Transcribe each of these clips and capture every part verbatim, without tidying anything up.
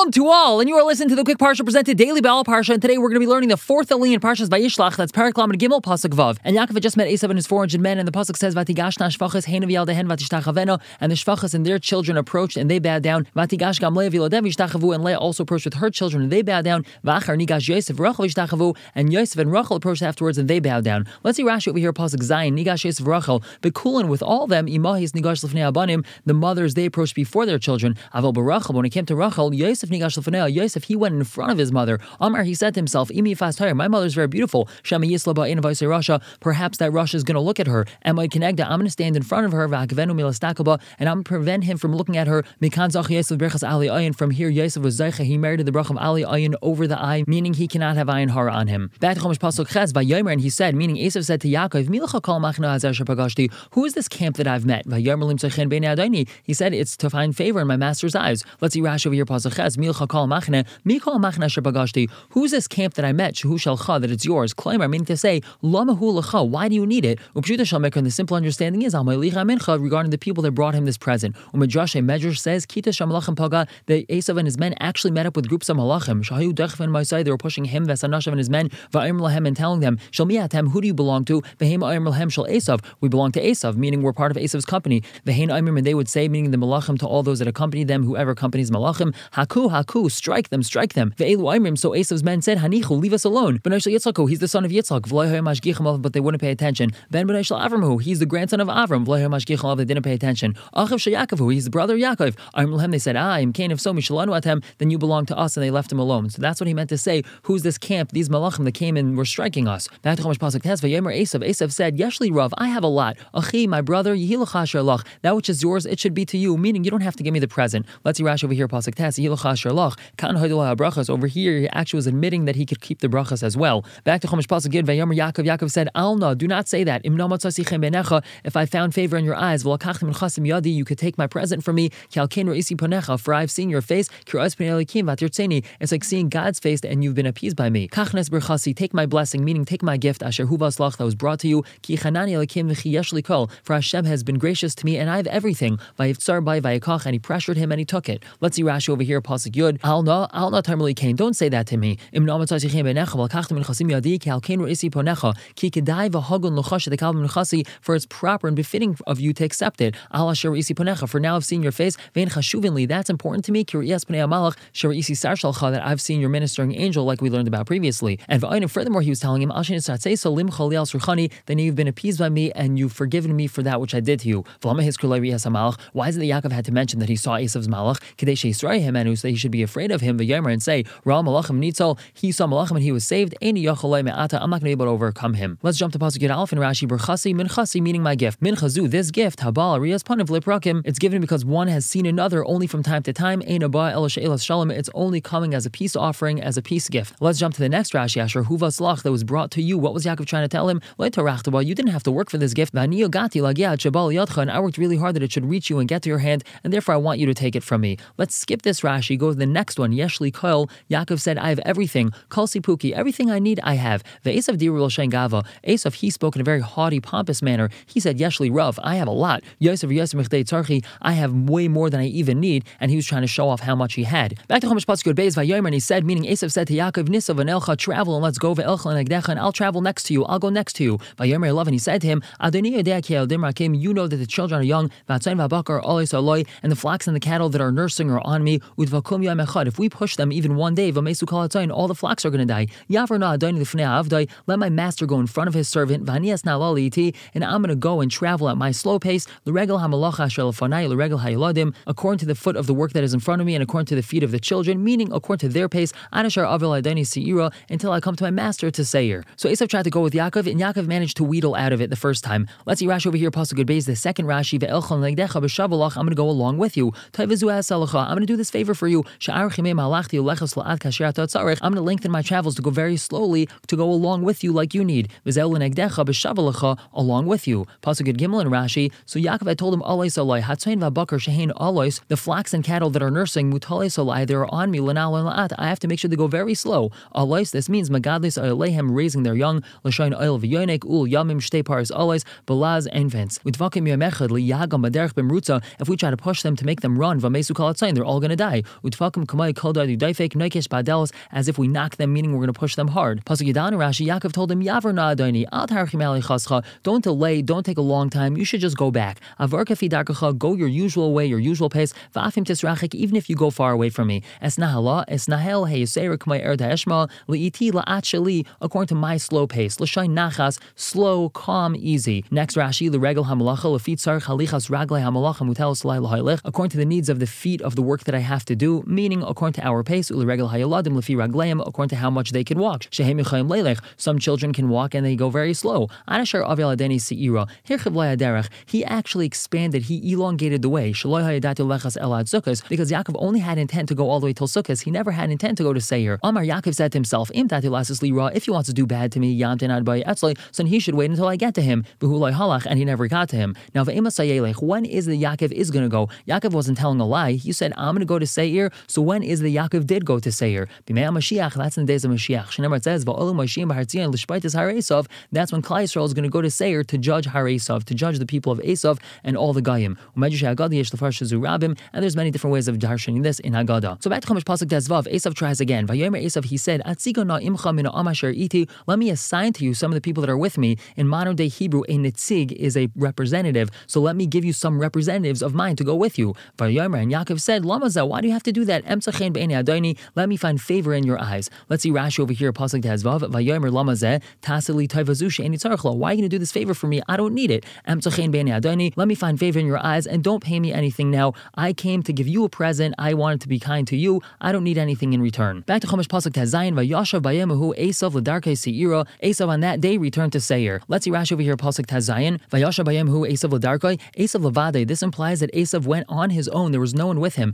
Shalom to all, and you are listening to the Quick Parsha presented daily by All Parsha, and today we're going to be learning the fourth Aliyah in Parshas Vayishlach, that's Perek Lamed Gimel, Pasuk Vav. And Yaakov had just met Esav and his four hundred men, and the Pasuk says, Vatigashna shvachas heinav yaldehen vatishtachaveno, and the shvachas and their children approached, and they bowed down. Vatigash gam Leah v'yilodem v'yishtachavu, and Leah also approached with her children, and they bowed down. V'achar nigash Yosef v'Rachel v'yishtachavu, and Yosef and Rachel approached afterwards, and they bowed down. Let's see Rashi over here, Pasuk Zayin, nigash Yosef v'Rachel, bekulin with all them, imahis nigash lefnei abanim, the mothers, they approached before their children. Aval b'Rachel, when it came to Rachel, Yosef nigash lefnei, Yosef, he went in front of his mother. Amar, he said to himself, Imi fast higher, my mother's very beautiful. Shema Yisla ba'in v'yisei Rasha, perhaps that Rasha is going to look at her. And my Kenegda, I'm going to stand in front of her, v'akvenu milastakaba, and I'm going to prevent him from looking at her. Mikan zach Yosef berachas ali ayin, from here Yosef was zaycha, he married the brach of ali ayin over the eye, meaning he cannot have ayin hara on him. Back to Chumash Pasuk Ches, Vayomer, and he said, meaning Esav said to Yaakov, Milacha kol machna hazer shepagashti, who is this camp that I've met? Vayomer lim tzaychen b'nei adayni, he said, it's to find favor in my master's eyes. Let's see Rashi over here, Pasuk Ches, Milacha kol machna, mikol machna shepagashti, who's this camp that I met? Shehu shalcha, that it's yours. Claimer, meaning to say, lama hu lecha, why do you need it? Upshuta shalmekar, and the simple understanding is, al ma'ilicha mincha, regarding the people that brought him this present. Umedrash, a medrash says, kita shamalachim paga, that Esav and his men actually met up with groups of malachim. Shahu dechven ma'asai, they were pushing him, Vesanashav and his men, va'im lahem, and telling them, shalmiatem, who do you belong to? Vehem a'im lahem shal Esav, we belong to Esav, meaning we're part of Esav's company. Vehen a'imim, and they would say, meaning the malachim, to all those that accompany them, whoever accompanies malachim, haku, haku, strike them, strike them. Ve'elu a'imim, so Esav's men said, hanichu, leave us alone. B'nai shel Yitzchak, he's the son of Yitzchak, v'loi ha'im mashgichim, but they wouldn't pay attention. Ben b'nai shel Avram, he's the grandson of Avram, v'loi ha'im mashgichim, they didn't pay attention. Achav shel Yaakov, he's the brother of Yaakov. A'im lahem, they said, ah, im kain, if so, mishalanu atem, then you belong to us, and they left him alone. So that's what he meant to say, who's this camp, these malachim that came and were striking us. Back to Chumash Pasuk Tes, Vayomer Esav, Esav said, Yeshli Rav, I have a lot. Achi, my brother, Yihilach asher lach, that which is yours, it should be to you, meaning you don't have to give me the present. Let's see Rashi over here, Pasuk Tes, Yihilach asher lach, kan hoidul ha'brachas, over here he actually was admitting that he could keep the brachas as well. Back to Chumash Pasuk Gid, Vayomer Yaakov, Yaakov said, Alna, do not say that. Im no matzasichem benecha, if I found favor in your eyes, v'lakachtem chasim yadi, you could take my present from me. Kialkein re'isi ponecha, for I have seen your face. Kiras pnei elikim v'tirtzeni, it's like seeing God's face and you've been appeased by me. Kachnes berchasi, take my blessing, meaning take my gift. Asher huvas lach, that was brought to you. Ki chanani elikim v'chi yeshli kol, for Hashem has been gracious to me and I have everything. Vayivtzar by vayakach, and he pressured him and he took it. Let's see Rashi over here, Pasuk Yud. Alna, alna tarmeli kain, don't say that to me. Im no matzasichem benecha v'lakachtem chasim yadi, kialkein re'isi ponecha, ki kedai v'hagun l'chash the kalvim l'chasi, for it's proper and befitting of you to accept it. Al asher re'isi ponecha, for now I've seen your face. Vein chashuvinli, that's important to me. Ki re'is pnei amalach, sher re'isi sar shalcha, that I've seen your ministering angel, like we learned about previously. And furthermore, he was telling him, then you've been appeased by me and you've forgiven me for that which I did to you. Why is it that Yaakov had to mention that he saw Esav's malach? So that he should be afraid of him, and say, he saw malachim and he was saved. I'm not going to be able to overcome him. Let's jump to Pasuk Yud Aleph and Rashi, Berchasi, Minchasi, meaning my gift. Minchazu, this gift, Habal, Riyas Panav Liprakim, it's given because one has seen another only from time to time. It's only coming as a peace offering, as a peace gift. Let's jump to the next Rashi, Asher Huvas Lach, that was brought to you. What was Yaakov trying to tell him? You didn't have to work for this gift. And I worked really hard that it should reach you and get to your hand, and therefore I want you to take it from me. Let's skip this Rashi, go to the next one. Yeshli Koil, Yaakov said, I have everything. Kol Sipuki, everything I need I have. Ve'esav Diru Shen Gava, Esav, he spoke in a very haughty, pompous manner. He said, Yeshli Rav, I have a lot. Yosef Yosef Mechdei Tzarchi, I have way more than I even need, and he was trying to show off how much he had. Back to Chumash Pasuk Yud Beis Vayomer, and he said, meaning Esav said to Yaakov, Nisav and Elcha, travel and let's go, Ve'elcha and Egdecha, and I'll travel next to you, I'll go next to you. Vayomer eleven, he said to him, Adoni Yodea Ki Eldim Rakim, you know that the children are young, Vatzain Vabakar Olis Aloi, and the flocks and the cattle that are nursing are on me, Udvakum Yom Echad, if we push them even one day, Vamesu Kol Hatzain, all the flocks are going to die. Yavar Na Adoni Lifnei Avdai, let my master go in front of his servant, Vanias Nalali Iti, and I'm going to go and travel at my slow pace, L'regel HaMalacha Shel Fanai, L'regel HaYiladim, according to the foot of the work that is in front of me, and according to the feet of the children, meaning according to their pace, Anashar Avil Adoni Seira, until I come to my master to Seir. So Esav tried to go with Yaakov, and Yaakov managed to wheedle out of it the first time. Let's see Rashi over here, Pasuk Yud Beis, the second Rashi, Ve'elchon Legdecha B'Shavalach, I'm going to go along with you. Toivezu Asalacha, I'm going to do this favor for you. Sha'ar Chimei Malachti Ulechos La'ad Kasher Tatzarech, I'm going to lengthen my travels to go very slowly, to go along with you like you need. V'Zeu Legdecha B'Shavalacha, along with you. Pasuk Yud Gimel and Rashi, so Yaakov had told him, Alois Aloi, Hatzain V'Bakar Shehein Alois, the flax and cattle that are nursing, Mutales Aloi, they're on me, L'nal and La'at, I have to make sure they go very slow. Alois, this means Magadlis Alehem, raising their young, L'shain Oil V'Yonek, Ul Yamim Shtei Paris Alois, Balaz infants. Udvakim Yomechad Liyagam Baderech B'Mrutza, if we try to push them to make them run, Vamesu Kol Hatzain, they're all going to die. And tfakim kamay koldadu daifek noikish badelos, as if we knock them, meaning we're going to push them hard. Pasuk Yadan Rashi, Yaakov told him, Yavar na adoni, al tarchim alichascha, don't delay, don't take a long time, you should just go back. Avar kafi darkacha, go your usual way, your usual pace. Va'afim tisrachik, even if you go far away from me. Es nahala, es nahel, hey yisera kamay er da'eshma, li'iti la'at sheli, according to my slow pace. L'shay nachas, slow, calm, easy. Next Rashi, l'regel hamalacha, l'fit sar chalichas raglei hamalacha mutel salai l'hailich, according to the needs of the feet of the work that I have to do, meaning according to our pace, l'regel hayaladim l'fi ragleim, according to how much they can walk. Shehem yichayim leilech, some children can walk and they go very slow. Anashar avel adeni seira, hirchiv layaderech, he actually expanded, he elongated the way. Shaloi hayadatu lechas elad sukkos, because Yaakov only had intent to go all the way till Sukkos, he never had intent to go to Seir. Amar Yaakov said to himself, Im tatu lasis lira, if he wants to do bad to me, yamtin ad bay etzloi, so then he should wait until I get to him. V'hulai halach, and he never got to him. Now ve'ema sayelech, when is the Yaakov is going to go? Yaakov wasn't telling a lie. He said, I'm going to go to Seir. So when is the Yaakov did go to Seir? B'mei Mashiach, that's in the days of Mashiach. Shneimar says, va'olu Mashiach b'hartzion l'shpaitis haresav, that's when Klal Yisrael is going to go to Seir to judge haresav, to judge the people of Esav and all the Goyim. U'medrash Haggadah yesh l'farsh rabim, and there's many different ways of darshaning this in Haggadah. So back to Chumash pasuk Tezvav, Esav tries again. Vayomer Esav, he said, Atzigo na imcha min ha'am asher iti, let me assign to you some of the people that are with me. In modern day Hebrew, a nitzig is a representative, so let me give you some representatives of mine to go with you. Vayomer, and Yaakov said, Lamaza, why do you have to do that? Emtzachein be'enei adoni, let me find favor in your eyes. Let's see Rashi over here, pasuk Tezvav. Vayomer Lamazeh, tasili toivazu she'eni tzarich. Why are you going to do this favor for me? I don't need it. Emtzachein be'enei adoni, let me find favor in your eyes and don't pay me anything now. I came to give you a present. I wanted to be kind to you. I don't need anything in return. Back to Chumash pasuk Tezayin. Vayashav bayemahu Esav l'darkei seira. Esav on that day returned to Seir. Let's see Rashi over here, pasuk Tezayin. Vayashav bayemahu Esav l'darkei. Esav levade. This implies that Esav went on his own. There was no one with him.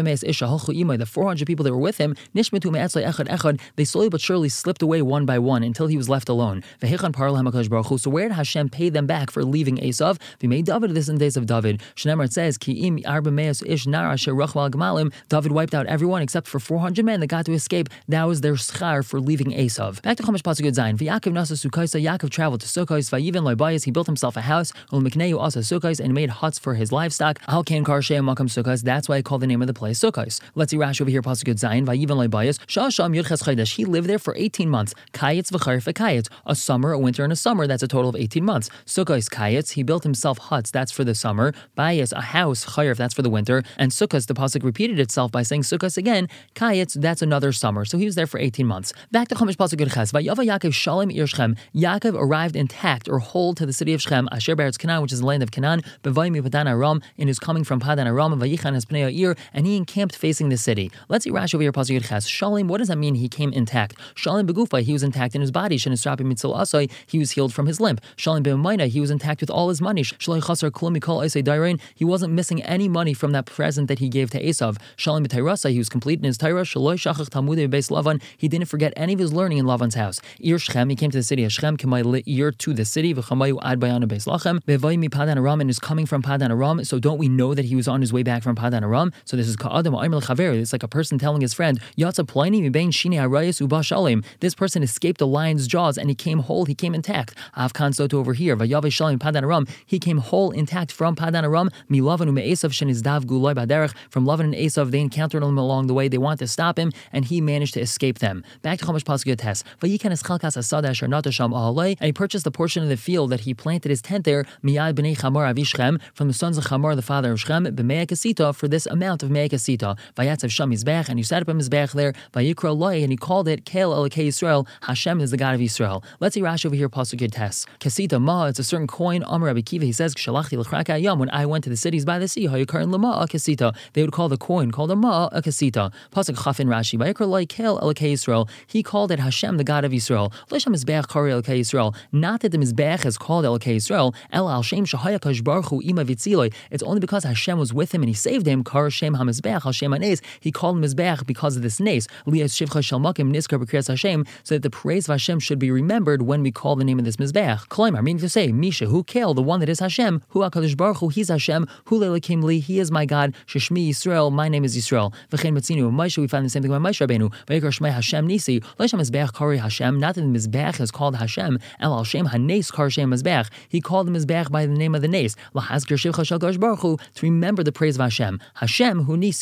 The four hundred people that were with him, nishmetu me'etzlei echad echad. They slowly but surely slipped away one by one until he was left alone. V'hechan par lahem HaKadosh Baruch Hu. So where did Hashem pay them back for leaving Esav? We made David this in the days of David. Shneimar, it says, Ki im arba me'as ish nara sherachval gmalim. David wiped out everyone except for four hundred men that got to escape. That was their schar for leaving Esav. Back to Chumash pasuk Zayin. V'Yaakov nasa Sukkos. Yaakov traveled to Sukkos. V'yivin lo'bayis. He built himself a house. U'mikneu asa Sukkos, and made huts for his livestock. Al kain kar she'em makam Sukkos. That's why I call the name of the place Sukkos. Let's see Rashi over here, pasuk Zayin. V'yivin lo'bayis. Shasham yudches chaydash. He lived there for eighteen months. Kayetz v'charif v'kayetz. A summer, a winter, and a summer. That's a total of eighteen months. Sukkos kayetz. He built himself huts. That's for the summer. Bayis, a house. Chayif, that's for the winter. And Sukkos, the pasuk repeated itself by saying Sukkos again. Kayetz, that's another summer. So he was there for eighteen months. Back to Chumash pasuk Ches. Vayava Yaakov shalom ir Shechem. Yaakov arrived intact or whole to the city of Shechem, Asher Beretz Canaan, which is the land of Canaan. Bevayim Padan Aram, and is coming from Padan Aram. Vayichan es pnei ha'ir, and he encamped facing the city. Let's see Rashi over here, pasuk Ches. Shalom, what does that mean? He came intact. Shalom begufa, he was intact in his body. Shenisrapi mitzil asoi, he was healed from his limp. Shalom be'mayna, he was intact with all his money. Shaloi chasar klum mikol isei dairein, he wasn't missing any money from that present that he gave to Esav. Shalom b'tayrasa, he was complete in his Torah. Shaloi shachach talmudei beis Lavan, he didn't forget any of his learning in Lavan's house. Ir Shechem, he came to the city of Shechem, k'may le'ir, to the city, v'chamayu ad bayana beis Lachem, v'vay mi Padan Aram, and is coming from Padan Aram. So don't we know that he was on his way back from Padan Aram? So this is ka'adam ha'aymer l'chaver. It's like a person telling his friend, Yatsa plani mibein shini harayis uba shalem. This person escaped the lion's jaws and he came whole, he came intact. Avkan soto over here, v'yave shalem Padan Aram, he came whole, intact from Padan Aram. Mi Lavan u'me'esav shenizdav guloi baderech. From Lavan and Esav, they encountered him along the way. They wanted to stop him, and he managed to escape them. Back to Chumash pasuk Tes. Vayikan es chalkas asada asher nata sham ahalei, and he purchased the portion of the field that he planted his tent there. Miyad b'nei Chamar avi Shechem, from the sons of Chamar, the father of Shechem, b'mei kasita, for this amount of mei kasita. Vayatzav sham mizbech, and he set up a mizbech there. Vayikra loi, and he called it Kel Elokei Yisrael. Hashem is the God of Yisrael. Let's see Rashi over here, pasuk Tes. Kasita ma, it's a certain coin. Amar Rabbi Kiva, he says, Shalachti l'chraka yam, when I went to the cities by the sea, hayikar lama a kasita, they would call the coin called a ma a kasita. Pasuk Chafin Rashi, Vayikra loi Kel Elokei Yisrael, he called it Hashem, the God of Yisrael. L'shem mizbech kari Elokei Yisrael, not that the mizbech is called Elokei Yisrael. El al shem shahaya kadosh baruch hu ima vitziloi. It's only because Hashem was with him and he saved him. Kar shem hamizbech al shem hanes. He called him mizbech because of this nes. Lias shivcha shel makim niskar b'kriyas Hashem, so that the praise of Hashem should be remembered when we call the name of this mizbech. Kloimar, meaning to say, Misha, who Kel, the one that is Hashem, who HaKadosh Baruch Hu, he's Hashem, hu le'lekim li, he is my God, sheshmi Yisrael, my name is Yisrael. V'chein matzinu Moshe, we find the same thing by Moshe Rabbeinu. V'yikar shmei Hashem nisi, l'shem mizbech kari Hashem, not that the mizbech is called Hashem, el al shem hanes kar shem mizbech. He called the mizbech by the name of the nes. Lahazkir shivcha shel Kadosh Baruch Hu, to remember the praise of Hashem. Hashem hu nisi, Hashem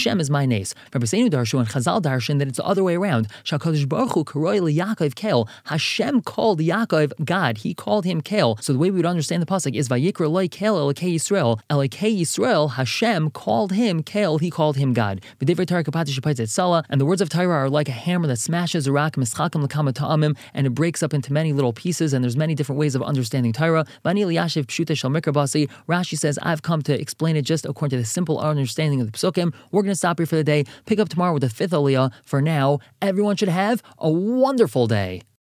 Hashem is my nace. Rabbi Seinu Darshu and Chazal Darshan that it's the other way around. Shakadosh Baruch Hu karoi liYaakov Kel. Hashem called Yaakov God. He called him Kel. So the way we would understand the pasuk is Vayikra loy Kel Elokei Yisrael. Elokei Yisrael. Hashem called him Kel. He called him God. V'divrei Torah kapati shepaitzet Salah. And the words of Torah are like a hammer that smashes a rock, mischakam l'kama ta'amim, and it breaks up into many little pieces. And there's many different ways of understanding Torah. Vani liyashiv pshute shel mikra basi. Rashi says I've come to explain it just according to the simple understanding of the psukim. We're going to stop here for the day. Pick up tomorrow with the fifth aliyah. For now, everyone should have a wonderful day.